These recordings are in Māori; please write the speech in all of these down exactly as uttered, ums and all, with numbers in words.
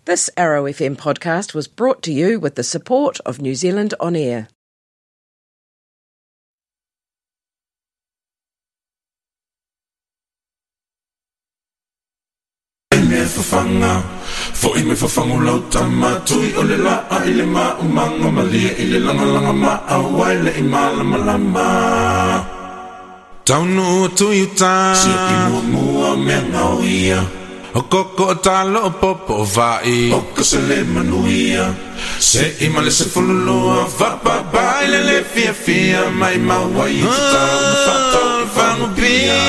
This Arrow F M podcast was brought to you with the support of New Zealand On Air. Fafanga, fo ime fafangu lau tamatui o le la a ile ma umanga malia ile langa langa ma awai le imala malama. Taunu tu yuta, si imu mua me ngauia, o koko talo o popo vai, o kasele manuia, se imale se fululua, va ba ba ile le fia fia mai mawai tuta una fata fangu bia,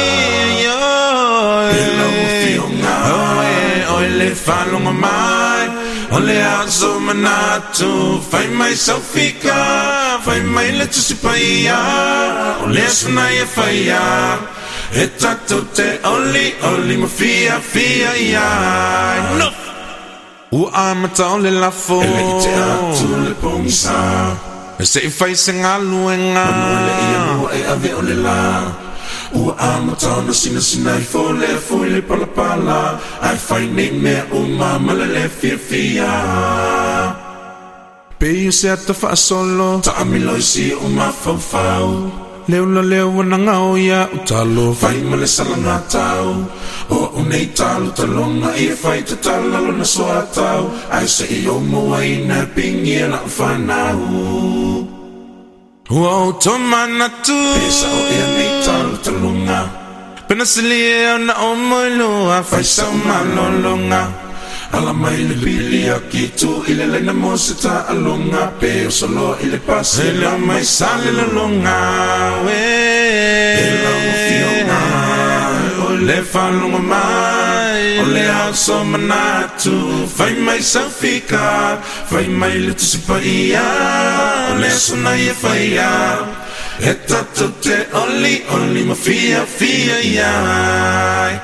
ila ufionga. Le falonga mai, ole azo manatu, fai mai saufika, fai mai le tusipaia, ole sunaya faia, e tato te oli, oli ma fia fia ia. No! U amata ole lafo, ele ite atu le pongisa, e se i fai sengaluenga, manuele ia mua e ave ole la. Ua amatana sina sina I fole fole pala pala ai fai nei mea o mama le fia fia Pei se ata fa solo ta amilo isi o ma fau fau leo la leo wana ngao ya utalo fai male salanga tau o unei talo talonga I fai te talalo na soa tau ai se I o moa ina pingi na whanau Wow, tomanatu Pesa o ea nei talo talunga Pena silia na omoilua Faisa o malolonga Ala mai le pili a kitu Ile leina mosita alunga Pe o solo ile pasi Ile mai sali lalunga Ela o fionga O le falunga mai O le aso manatu Fai mai saufika Fai mai le tusipaia O le suna ia faia E tato te oli Oli ma fia fia iai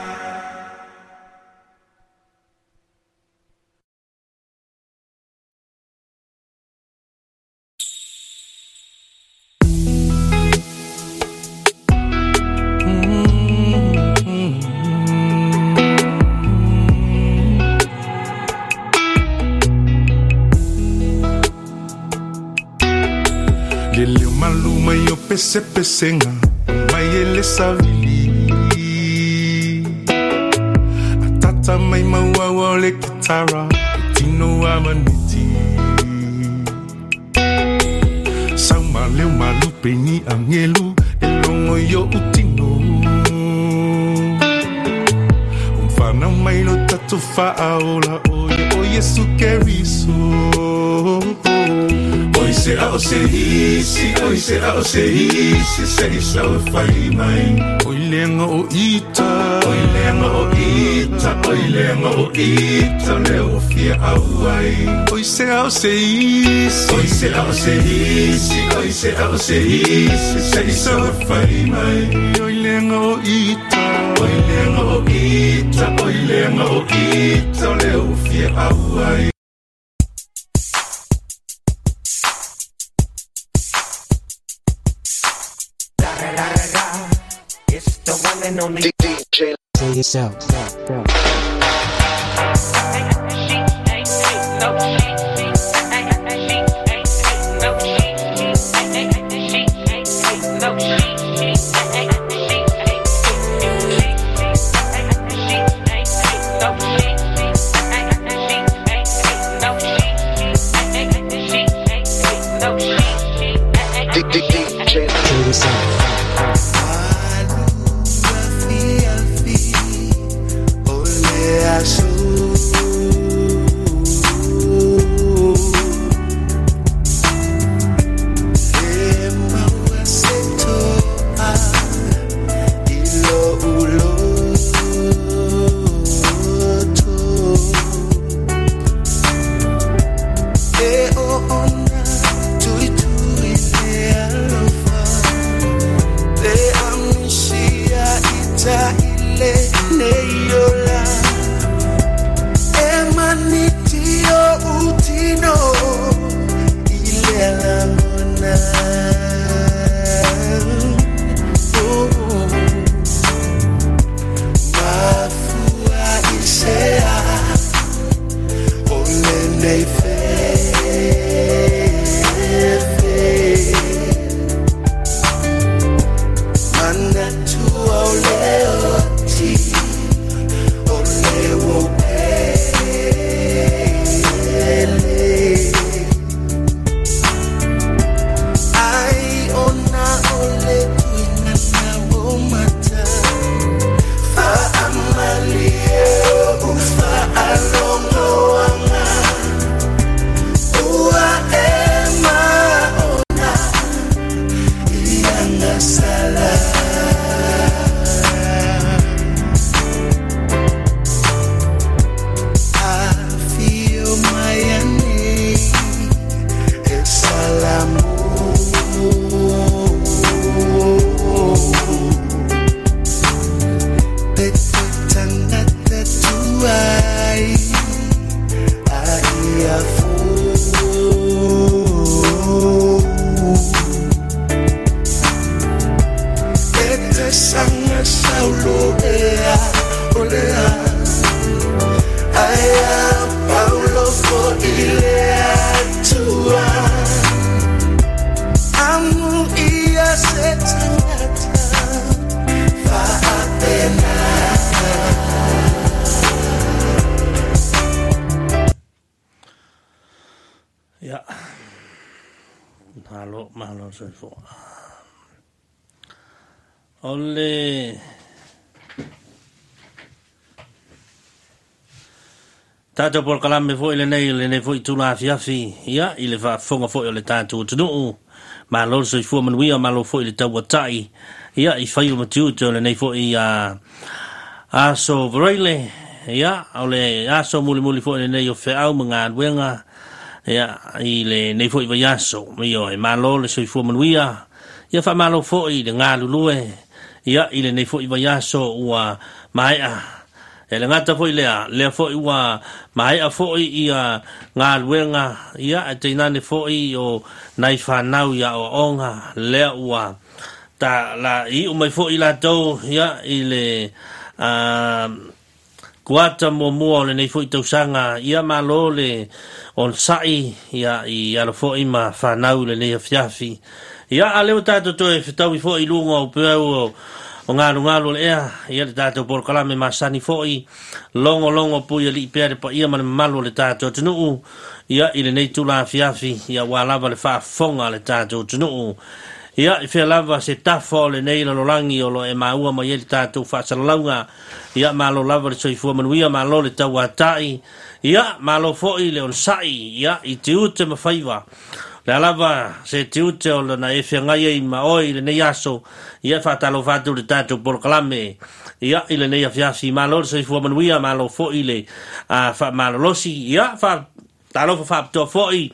Pese pesenga mai ele savili atata mai maua wale kitara tino amaniti sama leu malu peni angelu elongo yo utino umfana mai lo tatu faaola oye oye su keriso Oi se a o se hisi, oi se a o se hisi, se isa o fai mai. Oi lenga o ita, oi lenga o ita, oi lenga o ita, leo fia auai. Oi se a o se hisi, oi se a o se hisi, oi se a o se hisi, se isa o fai mai. Oi lenga o ita, oi lenga o ita, oi lenga o ita, leo fia auai. D J Say yourself. D J Say yourself. Azul nei fe mana tu ole oti ole wo ai ona ole tuina na mata fa amalia ufa alongo anga ua ema ona ianga sala afio mayane esalamu Ai, ai a Ete sanga saulo ea olea Ai a Paulo fo ilea tua Amu ia setangata Fa apena Ja, hallo, malo så få. Ole. Tato por kalame fo ile nei ile nei fo itula fiafi. Ja, ile va fonga fo ile tato tunu. Malo so fo man wi malo fo ile tawatai. Ja, I fai mo tu to ile nei fo I a aso vrele. Ja, ole aso muli muli fo ile nei o fe au mga wenga. Ya ile nei foi vai aso mio e malo le soi fu manuia ia fa malo foi de ngalulue ia ile nei foi vai aso ua mai a ele ngata foi le le foi ua mai a foi ia ngaluenga ia te nane foi o nai fa nau ia o onga le ua ta la I o mai foi la to ia ile a kuata mo mo le nei foi tausanga ia malo le on sai ia I ala fo ima whanau le nei fiafi. Ia a leo tātou toi whitau I fo I lunga o peu o o ngāru ngāru le ea. Ia le tātou por kalame masani fo I longo longo pui li pere pa ia mane malu le tātou tunuu. Ia I le nei tula fiafi ia wālava le whaafonga le tātou tunuu. Ia I whea lava se tafo le nei lalolangi o lo e maua ma ia le tātou whaasalaunga. Ia malo lava le soifua manuia malo le tau atai. Ia malo foi le on sai ia I te ute mawhaiwa. Le alava se te ute o na e whiangai I maoi le nei aso. Ia whatalo whatu le tātou por kalame. Ia I le nei a fiasi malo le soifua manuia malo foi le a wha malo losi. Ia wha talo wha whaptoa foi.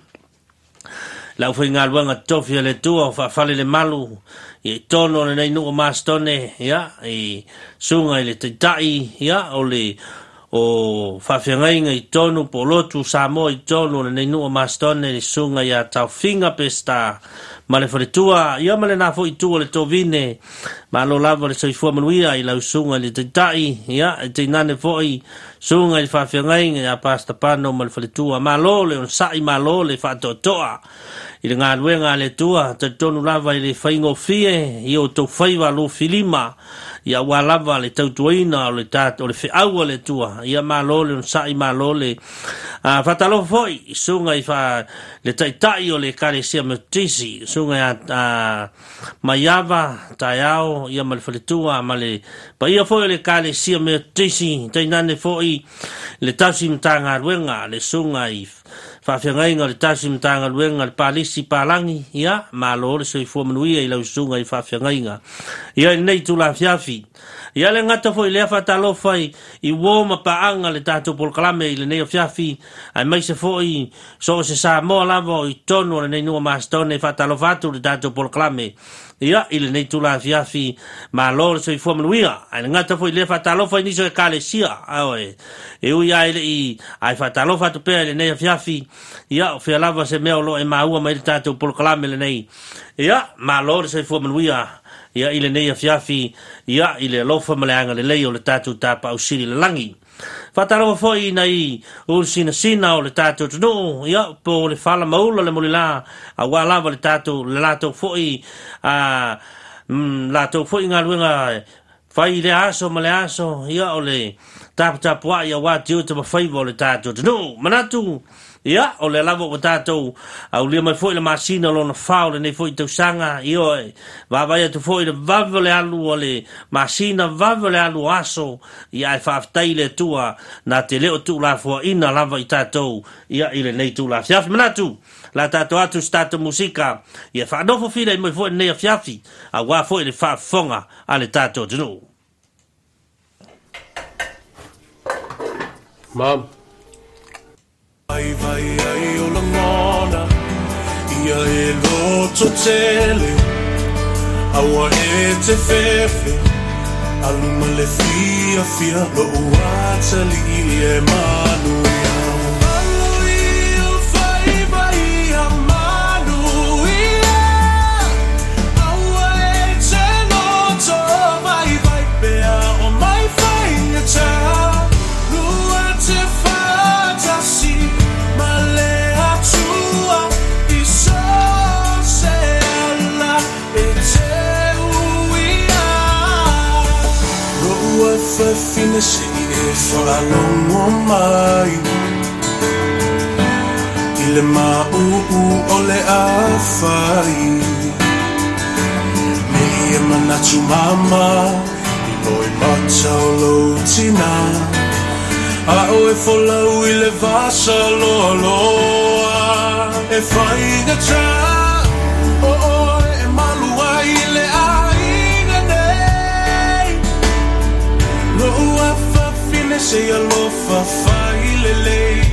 Lau whi ngā luanga tofia le tua o whawhale le malu. I tono le nei nuko maastone. Ia I sunga I le taitai. Ia o le o whawhiangainga I tonu po lotu Samoa I tonu le nei nuko maastone le sunga ia tau finga pesta. Ma le wharetua. Ia ma le nafo I tua le tovine. Ma lo lava le soifua manuia I lau sunga le taitai. Ia I te nane foi. Sunga I whawhiangainga ia pasta pano ma le wharetua. Ma lo le on sai ma lo le whatotoa. I le ngā ruenga le tua, te tonu lava I le whaingo fie, I o tau whaiwa lo filima, I a wā lava le tautuaina o le tātou, o le whiaua le tua, I a mā lo le on sai mā lo le uh, whatalo foi, I sunga I wha le taitai o le kare sia me tisi, sunga I a uh, maiava, tai ao, I a ma le whaletua, ma le, pa ia foi o le kare sia me tisi, tai nane foi, le tausi mta ngā ruenga, le sunga I whawhiangainga le tasi mtanga luenga le palisi palangi, ia, malo le soifua manuia I lau sunga I whawhiangainga. Ia nei tula fiafi. Ia le ngata fo I lea whatalofa I I woma paanga le tātou polkalame I le nei o fiafi, ai mai se fo I so se sa moa lavo I tono le nei nua maastone whatalofa atu le tātou polkalame. Ia, I le nei tula fiafi, malo le soifua manuia, ai le ngata fo I lea whatalofa I niso e kale sia, aoe. E ui ai le I, ai whatalofa atu pea le nei o fiafi, ia, o fea lava se mea o lo e maua mai le tātou polkalame le nei. Ia, malo le soifua manuia, ia I le nei a fiafi, ia I le alofa maleanga le lei o le tātou tāpa au siri le langi. Fataro foi nei ul sina sina o le tato tunu ia po le fala maula le molila a wala le tato le lato foi a lato foi ngaluenga fai le aso male aso ia o le tap tap wa ia wa tiu te fai vo le tato tunu manatu ia o le lavo o tato au le mai foi le masina lo na faule nei foi te sanga io va vai tu foi le vavole alu o le masina vavole alu aso ia fa taile tua na te leo tu la fo ina lava i tato ia ile nei tu la fiaf manatu la tato atu stato musica ia fa no fo file mai foi nei fiafi a wa foi le fa fonga ale tato tunu Mom. Vai vai ai o la mona ia e loto tele awa e te fefe aluma le fia fia lo uatali e manu Finesse e whaalongo mai I le mau o le awhai Me ia manatu mama I loi mata o lo tina A o e wholau I le vasa loa loa E whainga tra O o e malua I le ainga nei Loa fa fine se alofa fai lele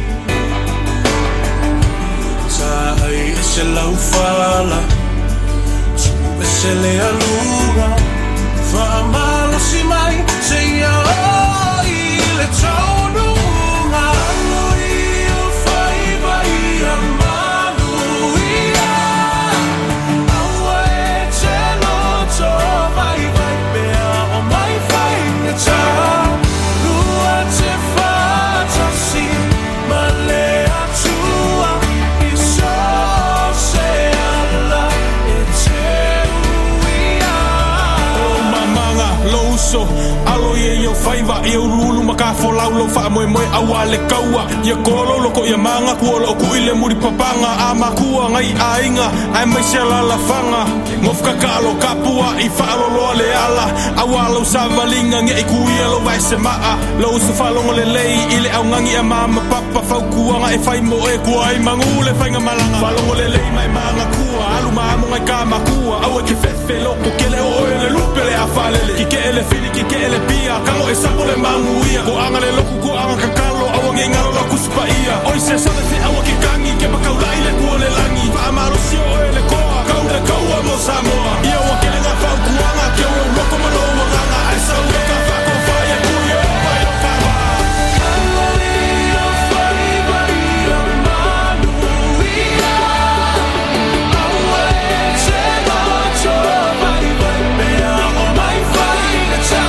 Ta ai e se lau fala Tu e se le alura Fa malo si mai se ia o i le taununga Alo i o fai vai a manu ia Aua e te loto vai vai bea o mai fai ne ta Lua te fata si ma le atua I so se ala e te uia O mamanga louso Alo ye yo faiva e urulu maka folau lo fa moe moe awa le kaua Ia kolo loko ia manga kuolo ku ile muri papanga Ama kua ngai ainga ai mai se la la fanga Ngofka kalo kapua I falo lo le ala Awa lo savalinga nge iku ia lo vai se maa Lo se falongo le lei ile au ngangi a mama papa fau kuanga e fai mo e kua ai mangule fainga malanga Falongo le lei mai manga kua Alu maamu ngai kama kua Awa ke fefe loko kele o e le lupe le afalele Ki ke ele fili ki ke ele pia Kango e sapo le mangu ia Ko anga le loku ko anga kakalo Awa nge ngalo la kusupa ia Oi se sane se awa ki kangi Ke bakau lai le kua le langi Fa amaro si o e le koa Kau le kaua mo Samoa Ia wa kele nga fau kuanga Ke o loko malo wa nganga Ai sa ue ka fako faya kuia o pai o kawa Alo i o fai vai o manu ia Awa e te loto vai vai bea o mai fai na ta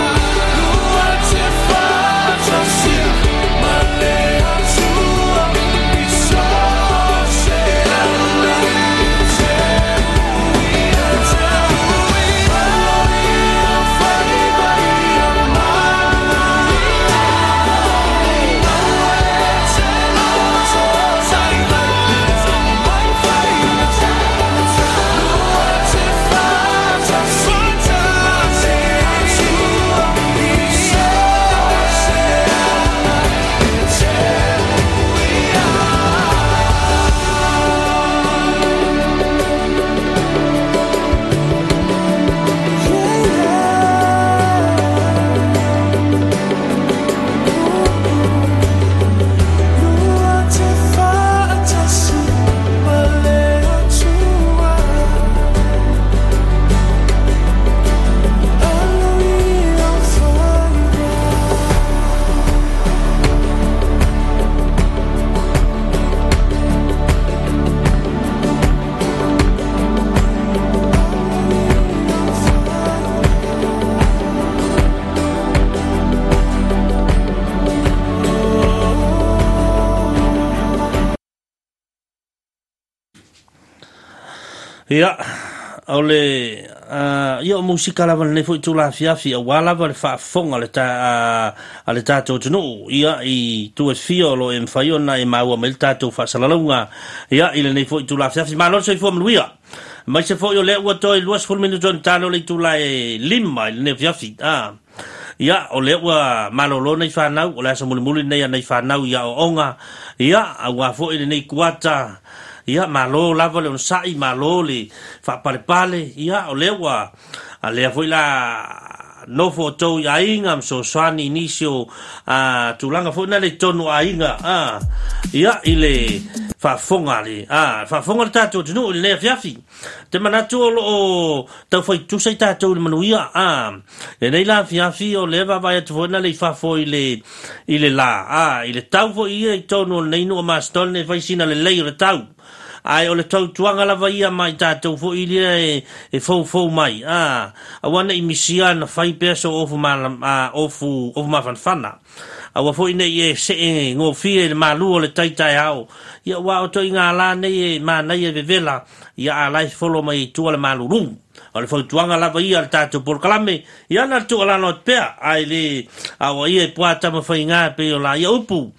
Lua te fata si ma le atua ia ole uh, ia musika lava nei foi tula fiafi a wala va fa fonga le ta a le tato tunu ia i tu es fio lo em faiona e maua mel tato fa salalunga ia ile nei foi tula fiafi ma lo sei fo mluia mai se foi o le wa toi luas fol minuto tano le tula e lima le fiafi ah ia o le wa malolo nei fa nau o la sa muli nei nei fa nau ia o onga ia a wa fo ile nei kuata ia malo lava le sai malo le fa pale pale ia o lewa a le foi la no foto ia inga so swani inicio a tulanga foi na le tonu a inga a ia ile fa fonga le a fa fonga tato no le fiafi te manatu o ta foi tu sai tato le manuia a e nei la fiafi o leva vai tu na le fa foi le ile la a ile tau foi ia tonu nei no mastol ne vai sina le le le tau ai o le tau tuanga lava ia mai tātou fo ilia e, e fau fau mai. Ah, a wana i misia na fai peso ofu ma, uh, ofu, ofu ma fanfana. A wa fo ine i e se e ngō fie le malu o le taitai au. Ia wa o toi ngā la nei e ma nei e vevela. Ia a lai folo mai tua le malu rungu. O le fau tuanga lava ia le tātou por kalame. Ia na tu ala no pea. Ai le, a wa ia e puata ma fai ngā pe o la ia upu.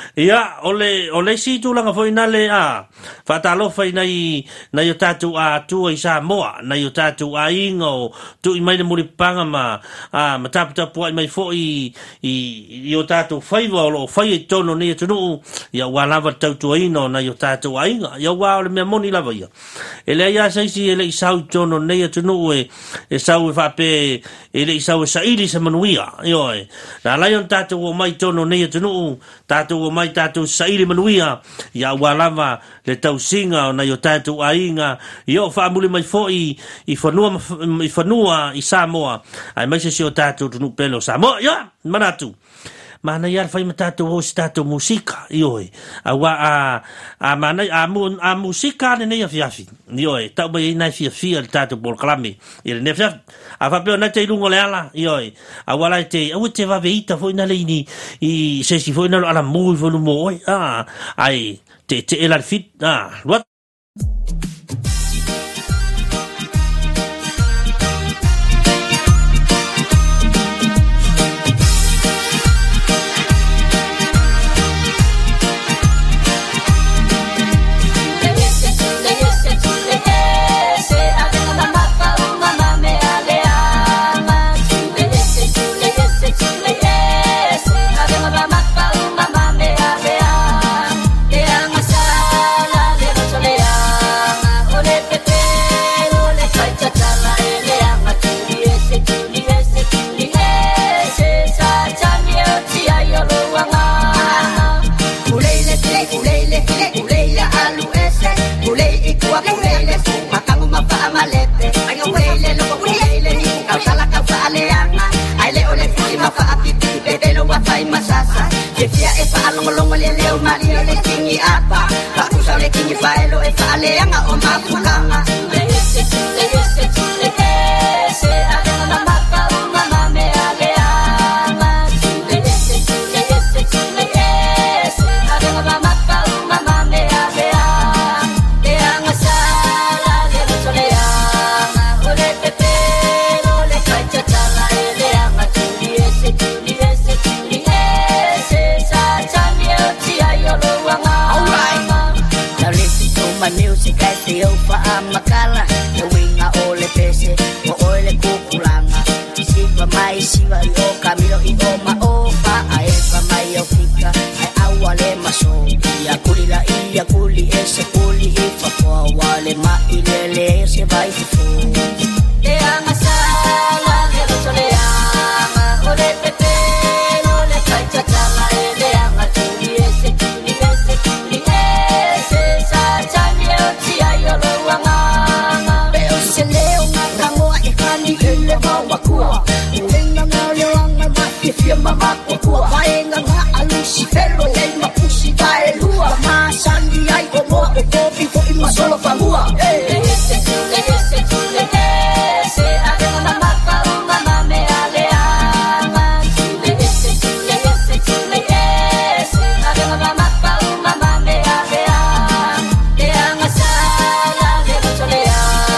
Ia o le, o le si tu langa fo ina le a. Fatalo fai nei nei o tatu a tu i Samoa, nei o tatu a ingo tu i mai le muripanga ma a ma tapu tapu ai mai fo i i, i o tatu fai wa o fai e tono nei tunu ia wa lava tatu ino nei o tatu a inga ia wa o le mea moni lava ia ele ia saisi ele i sau tono nei tunu e e sau e fa pe ele i sau e saili se manuia io e na lai on tatu o mai tono nei tunu tatu o mai tatu saili manuia ia wa lava le tau singa o na yo tatu ainga yo fa muli mai fo i i fanua i fanua i Samoa ai mai se si o tatu tunu pelo Samoa ya manatu mana ya fai matatu o tatu musika yo a wa a a mana a mu a musika ne ya fiafi yo e tau mai na fia fia tatu bol klami il ne fia a fa pe na te lungo le ala yo a wala te o te va veita fo na le ni i se si fo na ala mu fo mo a ai te te el fit ah what masasa ke fia e fa longo longo le leo mali le kingi apa pa usa le kingi fa elo e fa le anga o ma fulanga le se le se le se ada na mapa o mama me ale ama le se le se le se ada na mapa o mama me ale e anga sala le sole anga o le pepe no le kai chala le anga tu se tu music ay tiyo pa amakala Gawinga ole pese o ole kukulanga Sipa mai siwa iyo kamilo iyo maopa Ae pa mai o fika ay awale maso Iya kulila iya kuli ese kuli ifa po Awale ma ilele ese vai fufo Te angasala gero soleanga Ole pepe ole kai chatala Ele anga tuli ese tuli ese tuli ese sa yo lo wanga pero se leo na kango ikani ile bawa kuwa lenga na leanga mati fia mama kwa vaenga na alusi felo le mapusi dai lua ma sandi ai como o copi fo ima solo famua eh se le se le se adena na mapa mama me ale ama le se le se le se adena na mapa mama me ale ama te anga sa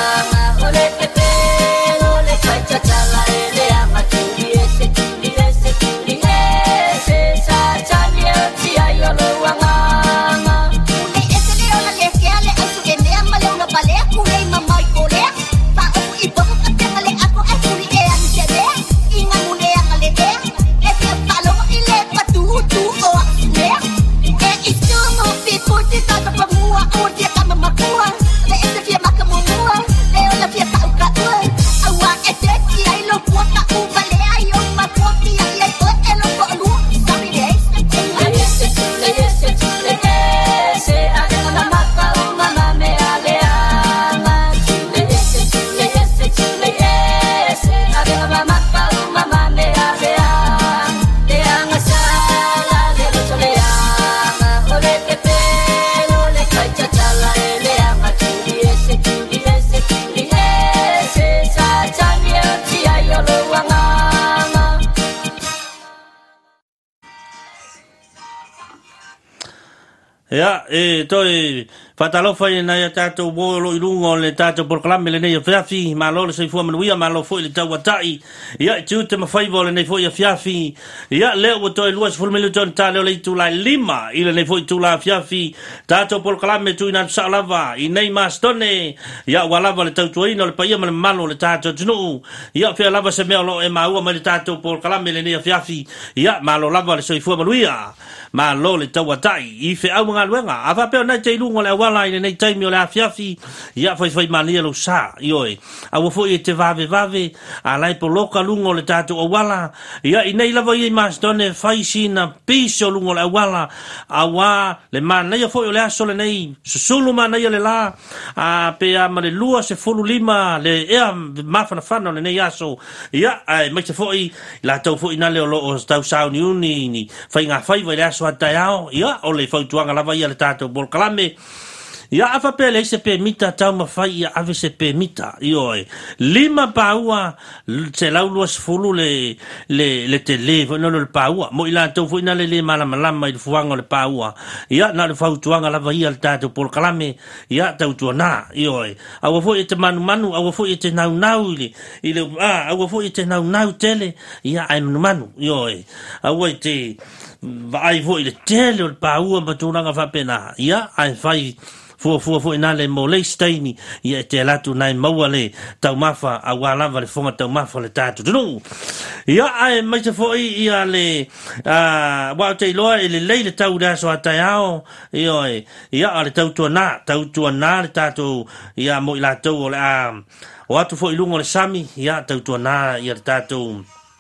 Ya, e toi fatalofa ina ya tato bolo ilungo le tato por klame le nei fiafi ma lo se fu manuia ma lo foi le tawatai ya tute ma fai vole nei foi fiafi ya le o toi luas fu melu ton talo le tu la lima ile nei foi tu la fiafi tato por klame tu ina salava i nei mastone ya wala vole tau ino le paia ma malo le tato tunu ya fe lava se me lo e ma u ma le tato por klame le nei fiafi ya ma lo lava le se fu manuia ma lo le tawatai i fe au nga luenga ava pe na te lungo le wala ile nei taimi o le afiafi ia fai fai mania lo sa ioi au fo e te vave vave a lai po loka lungo le tatu o wala ia i nei lava i mastone fai sina piso lungo le wala awa le mana ia fo le aso le nei susulu mana ia le la a pe a male lua se fulu lima le ea mafana fana le nei aso ia ai mai se fo i la tau fo ina le o lo tau sao ni uni ni fai nga fai vai le aso ataiao ia o le fai tuanga lava ia le tatu bol kalame ia afa pele se pe mita tau mafai ia ave se pe mita ioi lima paua se laulu asfulu le le le tele no le paua mo ila tau foi na le le mala malama i fuanga le paua ia na le fau tuanga lava ia le tatu por kalame ia tau tuana ioi au foi te manu manu au foi te nau nau ile ile ah au foi te nau nau tele ia ai manu manu ioi au te vai foi le tele o paua matunanga fa pena ia ai fai fu fu fu ina le mo le steini ia te latu nai maua le tau mafa a wala le fonga tau mafa le tatu tunu ia ai mai se foi ia le a wa te loa le le le tau da so ataiao ia ia ale tau tuana tau tuana le tatu ia mo ila tau le a o atu foi lungo le sami ia tau tuana ia tatu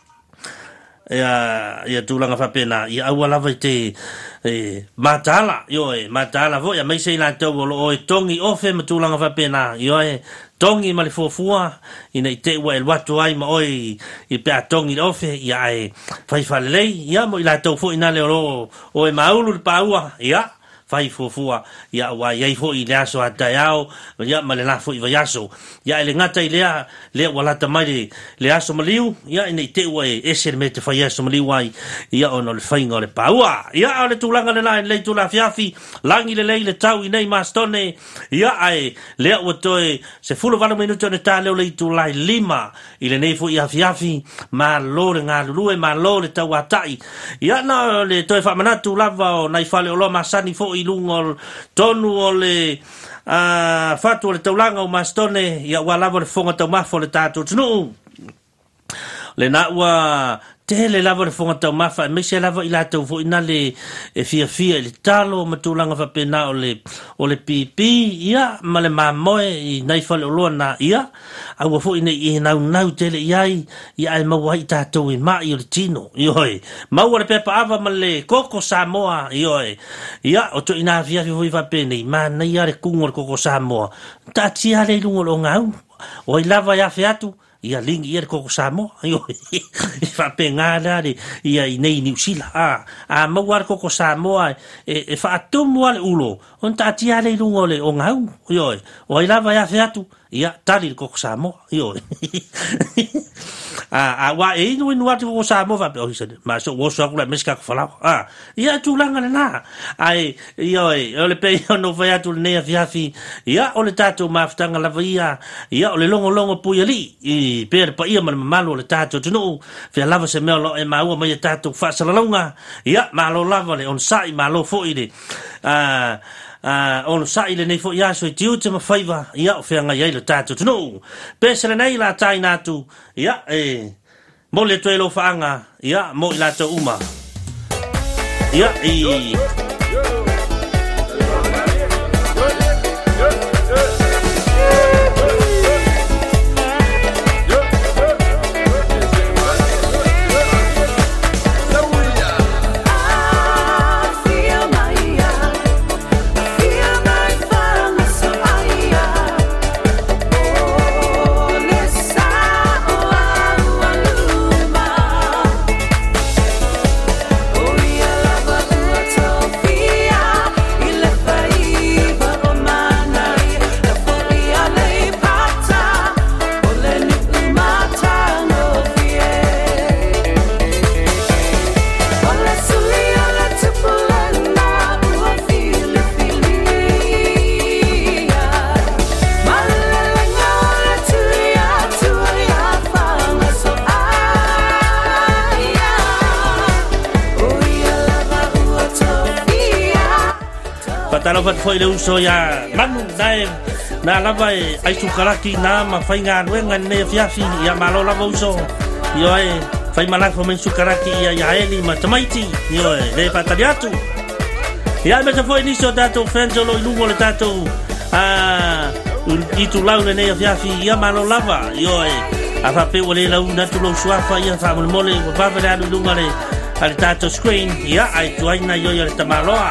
ia ia tulanga fa pena ia awala vai te e matala yo e matala vo ia mai sei la to o e tongi ofe matulanga fa pena yo e tongi male fofua ina te wa el watu ai ma oi i pe tongi ofe ia e fai fa lei ia mo ila to fo ina le o o e maulu pa ua ia fai fofua ia wa ia fo i le aso ataiao ia male la fo i va yaso ia le ngata i le le wala ta mai le aso maliu ia ina te wa e ese me te fai aso maliu ai ia ono le fai ngole paua ia le tulanga le la le tula fiafi langi le le le tau i nei mastone ia ai le o toe se fulo valo minuto ne tale le tula lima i le nei fo ia fiafi ma lo le nga lue ma lo le tau atai ia na le toe fa manatu lava o nai fale o lo masani fo i lungol tonu o le a fatu le taulanga o mastone ia wala le fonga tau mafo le tatu tunu le na wa tele lava le fonga tau mafa me se lava ila tau fo ina le e fia fia le talo matulanga fa pena o le o le pipi ia ma le mamoe i nai fale o loa na ia au fo ina i nau nau tele iai ia ai mawai tatou i mai o le tino ioi mau le pepa ava ma le koko Samoa ioi ia o to ina fia fia fo i fa pena i ma na ia le kungo le koko Samoa ta tia le lungo lo ngau o i lava ia fiatu ia lingi ia koko Samoa io i fa pengala le ia i nei New Zealand a a mawar koko Samoa e e fa tumu ale ulo on ta tia le lungo le o ngau io o i lava ia fiatu ia tali koko Samoa io a a wa e no no atu koko Samoa va o se ma so wo so la meska fala a ia tu langa na ai io e le pe no va atu ne fiafi ia o le tatu maftanga la via ia o le longo longo puiali i per pa ia mal malo le tatu tunu fe lava se melo e maua mai tatu fa salalonga ia malo lava le on sai malo fo ile a a on sai le nei fo ia so tiu te mafaiva ia o fe nga ia le tatu tunu pe se le nei la tai natu ia e mo le tuelo faanga ia mo la to uma ia i Oh, yeah, love, love, love. talo pat foi le uso ya manu dai na lava ai tu karaki na ma fai nga wenga ne fiafi ya malo lava uso yo ai fai mala fo men su karaki ya ya eli ma tamaiti yo le patariatu ya me se foi ni so dato fenzolo lungo le dato ah i tu lau ne fiafi ya malo lava yo ai afa pe wole la una tu lo suafa ya fa mole va vera lungo le al dato screen ya ai tu ai na yo ya tamaloa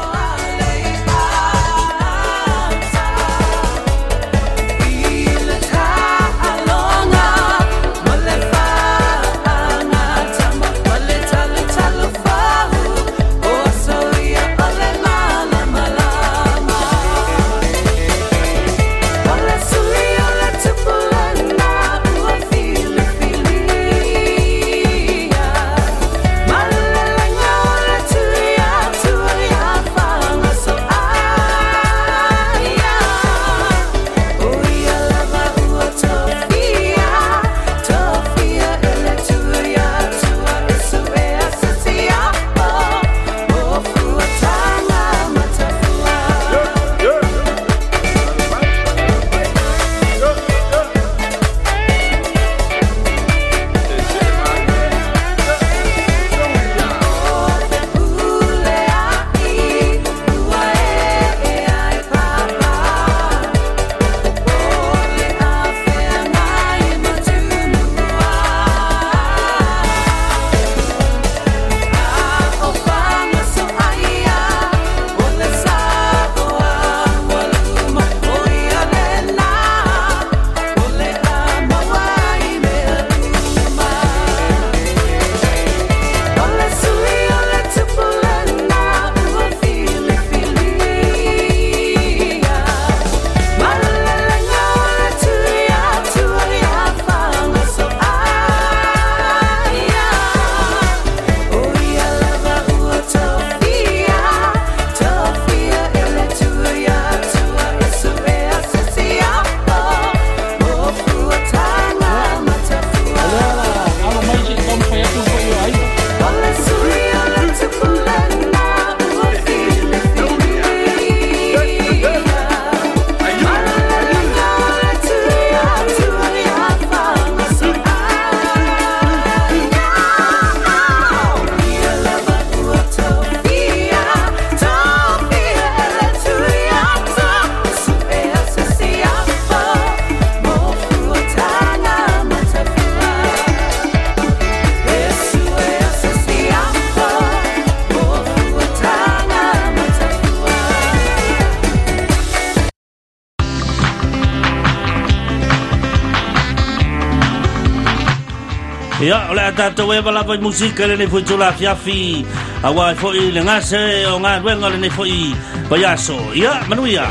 Ya, oleh tato we bala pa musika le ne foi tula fiafi. Awa foi le ngase o nga wenga le ne foi payaso. Ya, manuia.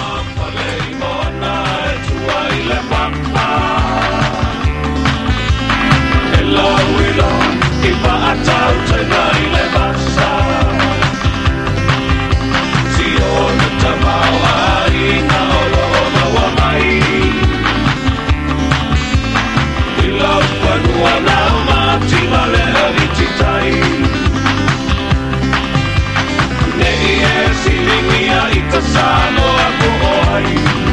Hello, hello, ipa atau tena ile basa. Si ona tamau ai na olo na wa mai. Hello, panua na mati vale avicitai. Nei e silimia itasano ako oi.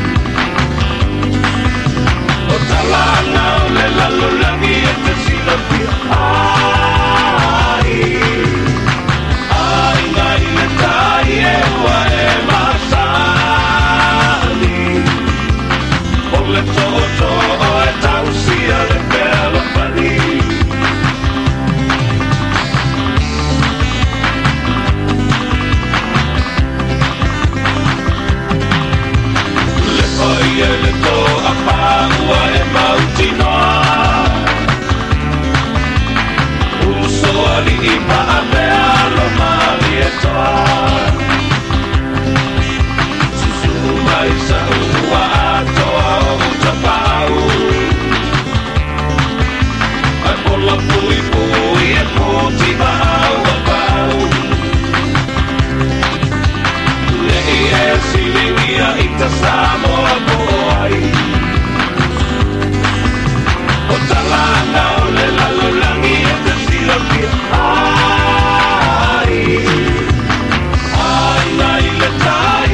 O talana o le lalulangi e te silapia. Ai, ai ngai le tai e ua e masani. O le toto o e tausia le pelo pani. Le oi e le to a paua e mautinoa. Uso ali i pa a mea lo mali e toa. Susu mai sa ua atoa o utapau. Ai pola pui pui e puti mau a pau. Lei e silimia i ta Samoa boai. O talana o le lalulangi e te silapia. Ai, ai nai le tai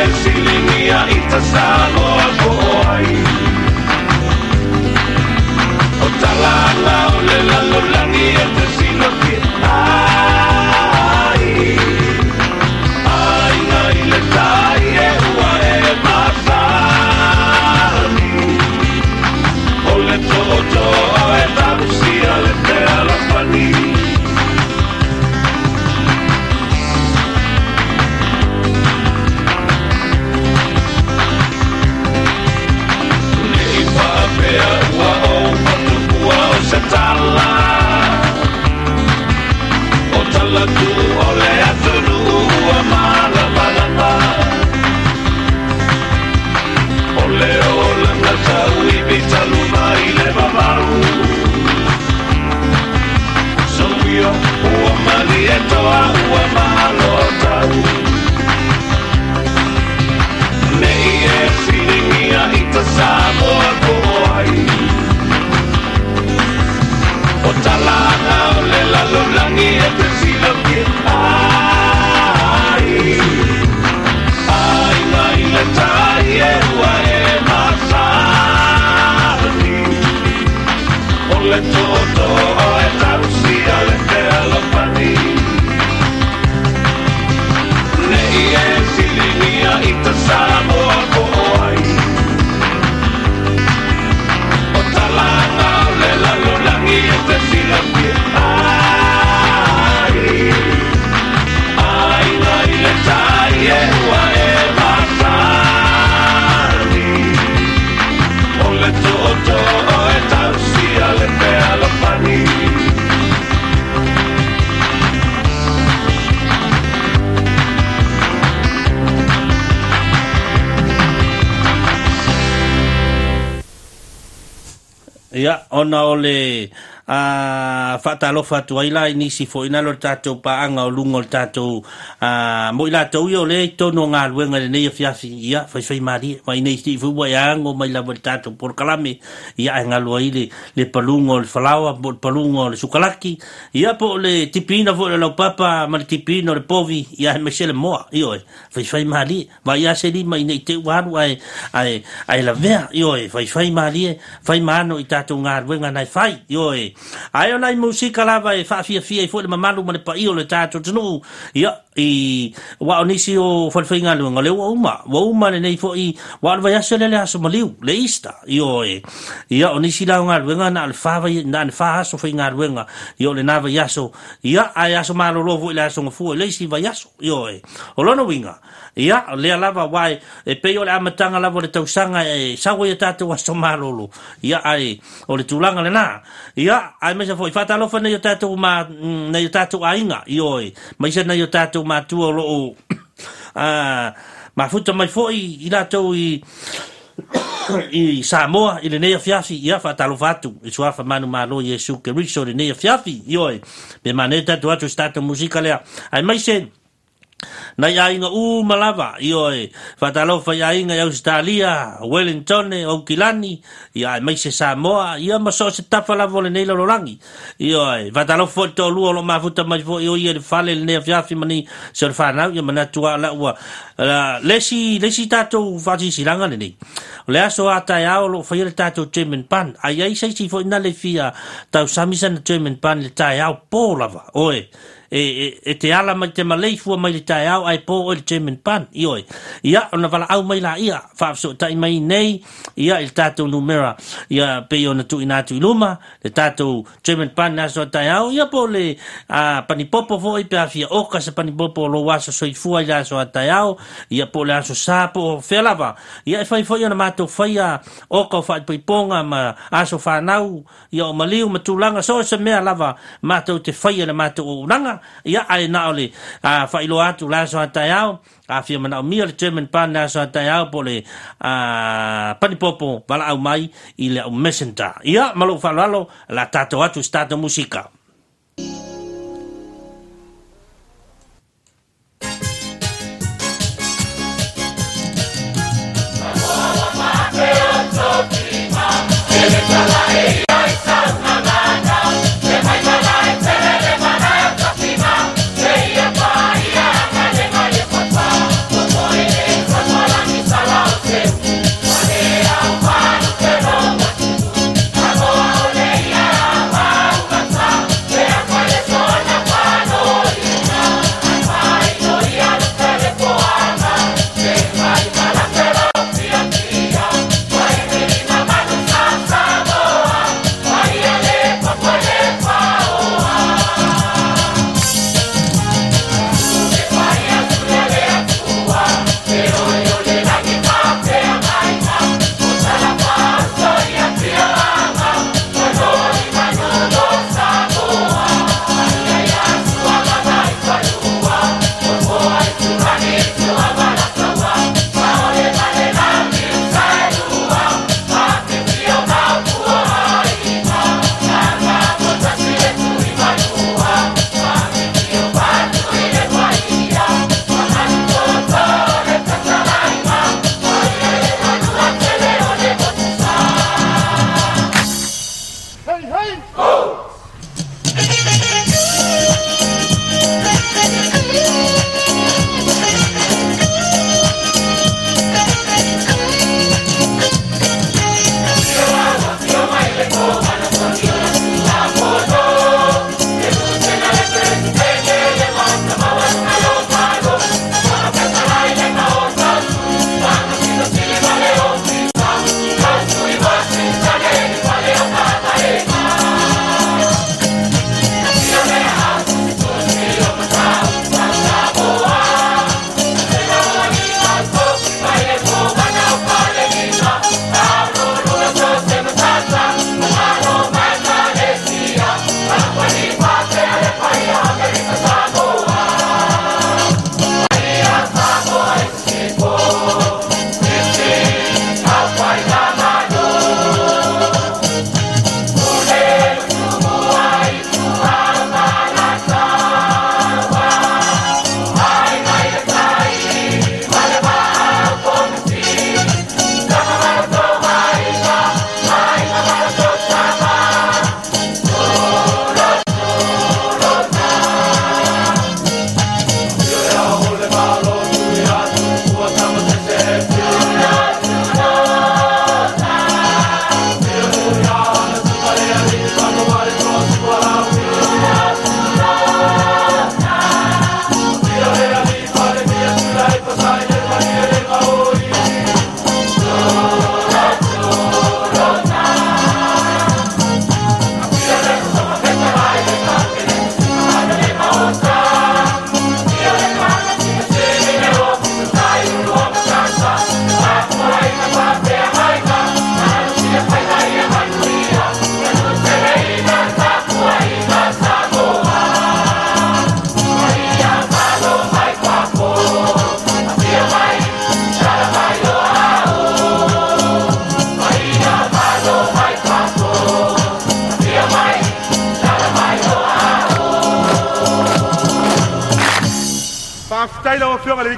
silingia ita Samoa koai o talanga o le lalolangi e te sino ki ai ai ngai le tai e ua e masani o le toto e tarusia le te alapani Tala o tala tu o le atunu a mala malama o le o langa tau I bitalu mai le mamau so io o mali e toa o malo tau nei e filingia ita Samoa koai o talanga o le lalolangi e te sila ki ai ai ngai le tai e ua e masani o le toto o e tarusia le te alapani nei e silingia I te Samoa koai o talanga o le lalolangi e te sila ki ai ai ngai le tai e ua e masani o le toto o e tausia le te alapani Ya, ona ole a fatalofa tu ai lai nisi fo ina lo tatou paanga o lungo tatou a mo ila tau yo le tono ngā luenga le nei fiafi ia fai fai mari mai nei sti fu wa yango mai la tatou por kalame ia ngā lua ile le palungo le falawa po palungo le sukalaki ia po le tipina fo le lau papa ma le tipino le povi ia me sele moa io fai fai mari mai ia se li mai nei te waru ai ai ai la vea io fai fai mari fai mano I tatou ngā luenga nai fai io ai ona I musika lava e fafia fia I fo le mamalu ma le paio le tatou tunu ia I wa onisi o falfainga luenga le wa uma wa uma le nei fo I wa le vai le le aso maliu le ista io e ia onisi la nga luenga na le fava na le fa aso fainga luenga io le nava yaso ia ai aso malo lo vo le aso fu le si vai aso io e o lono winga ia le lava wai e peio le amatanga lava le tausanga e sawa ia tatou aso malo lo ia ai o le tulanga le na ia ai mesa foi fata lo fa nei tatou ma nei tatou ainga io e mai se nei tatou ma tu o lo ah ma futa mai foi I latou I I Samoa I le nei fiafi ia fata lo fatu I sua fa manu malo Yesu ke riso le nei fiafi io e be maneta tu atu stato musica le ai mai se na ia inga u malava io e fatalo fa ia inga Australia Wellington o Kilani ia mai se Samoa ia ma so se tafa la vole nei lorangi io e fatalo fo to lu lo ma futa mai fo io ia le fale le fiafi mani se fa na ia mana tua la ua lesi lesi tato fati silanga nei le aso ata ia lo fa ile tato German pan ai ai sai si fo na le fia tau samisan German pan le tai au polava oe e e te ala mai te malei fua mai le tai au ai po o le German pan ioi ia ona vala au mai la ia fa so tai mai nei ia il tato numera ia pe ona tu inatu iluma le tato German pan na so tai au ia po le a panipopo fo I pe afia o ka se panipopo lo waso so I fua ia so tai au ia po le aso sapo felava ia fai foi ona mato faia o ka fa piponga ma aso fa nau ia o maliu matulanga so se mea lava mato te faia le mato o nanga ia ai na ole a failo atu la so ataiao a fia mana mi le German pan na so ataiao pole a panipopo bala au mai I le messenger ia malo falalo la tato atu stato musica Hey,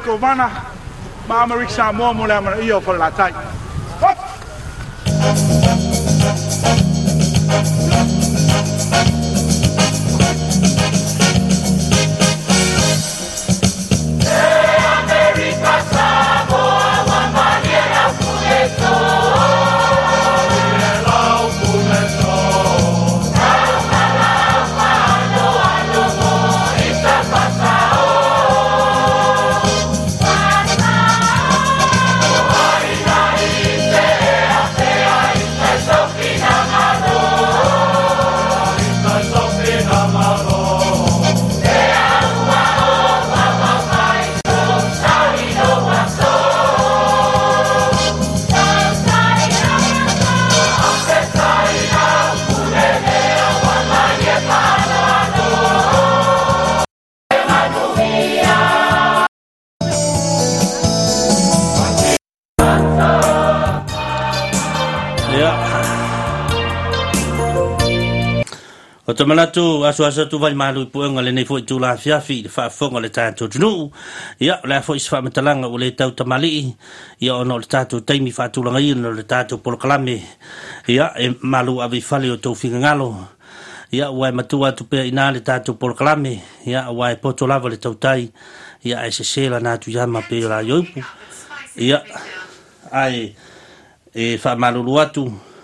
Govana, Mama Rixa Momolam and Io for La Tai. O te manatu aso aso tu vai malu puenga le nei foi tu la fiafi fa fonga le tatu tunu ia la foi fa metalanga o le tau tamali ia ono le tatu taimi fa tu langa ino le tatu polkalame ia e malu avi fali o tau finga ngalo ia wai matua tu pe ina le tatu polkalame ia wai poto lava le tau tai ia e se sela na tu yama pe la yoipu ia ai e fa malu luatu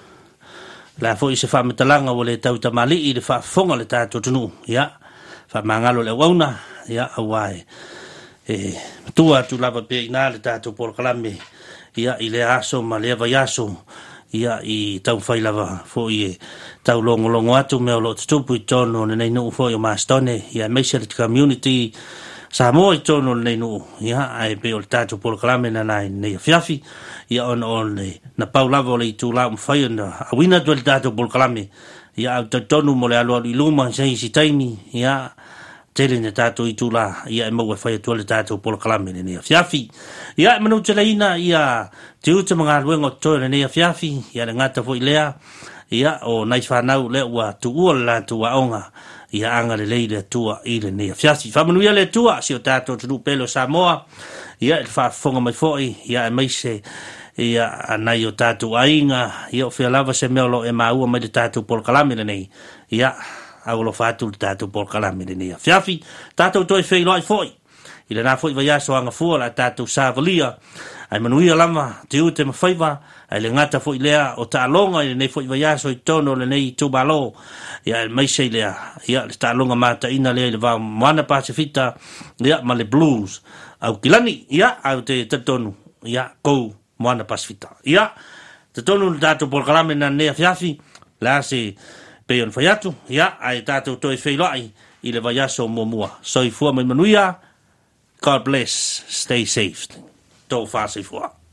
la foi se fa metalanga o le tau tamali i le fa fonga le tatu tunu ia fa mangalo le wauna ia awai e tua tu lava pe ina le tatu polkalame ia i le aso ma le va yaso ia i tau fai lava foi e tau longo longo atu me o lo tupu i tono nei no foi o mastone ia mesia le community sa mo i tono nei no ia ai pe o tatu polkalame na nai nei fiafi ia on on na paula vole tu la mfai na awina tu tatu polkalame ia au tonu mo le alo i luma sei si taimi ia tele na tatu i tu la ia mo we fai tu le tatu polkalame nei fiafi ia manu telaina ia tiu te mga luengo to nei fiafi ia ngata foi lea ia o nai fanau le wa tu la tu aonga ia anga le leile tua i le nei fiafi fa manu ia le tua si o tatu tu pelo Samoa ia fa fonga mai foi ia mai se ia anai o tatu ainga ia o fia lava se meolo e maua mai le tatu polkalame nei ia au lo fatu le tatu polkalame nei fiafi tatu toi fei loi foi i le na foi vai aso anga fua la tatu savalia ai manuia lama te ute mawhaiva ai le ngata foi lea o ta longa i le nei foi vai aso i tono le nei tubalo ia mai sei lea ia le ta longa mata ina lea le va moana pasifita ia ma le blues au kilani ia au te tatonu ia kou moana pasifita ia te tonu le tatu polkalame na nea fiafi la se pe on fayatu ia ai tatu toi feilai i le vayaso momua so i fua mai manuia God bless stay safe to fasi fua